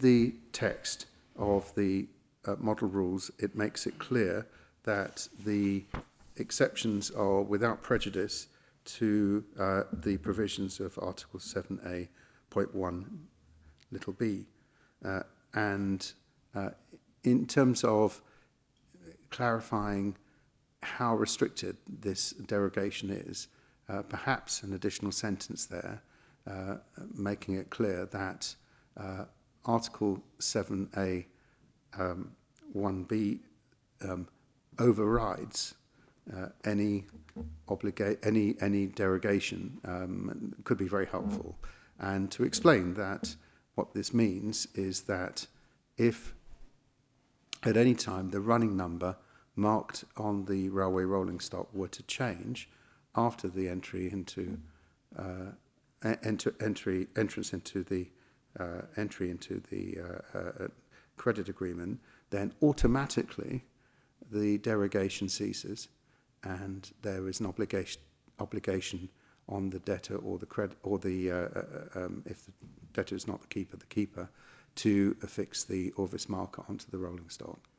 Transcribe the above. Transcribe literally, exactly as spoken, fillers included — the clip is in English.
the text of the uh, model rules, it makes it clear that the exceptions are without prejudice to uh, the provisions of Article seven A point one little b. Uh, and uh, in terms of clarifying how restricted this derogation is, uh, perhaps an additional sentence there, uh, making it clear that uh, Article seven A um, one b um, overrides uh, any obligate any any derogation, um, could be very helpful. And to explain that what this means is that if at any time the running number marked on the railway rolling stock were to change after the entry into uh, enter, entry entrance into the uh, entry into the uh, uh, credit agreement, then automatically the derogation ceases, and there is an obligation obligation on the debtor or the credit or the uh, uh, um, if the debtor is not the keeper, the keeper, to affix the Orvis marker onto the rolling stock.